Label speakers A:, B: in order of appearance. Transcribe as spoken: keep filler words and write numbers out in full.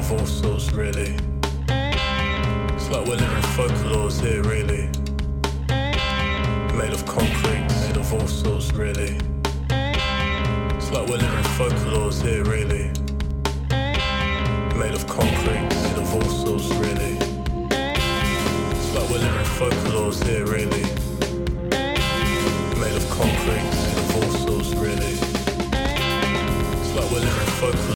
A: of all sorts, really. It's like we're living folklores here, really. Made of concrete, made of all sorts, really. It's like we're living folklores here, really. Made of concrete, made of all sorts, really. It's like we're living folklores here, really. Made of concrete, made of all sorts, really. It's like we're living folklore.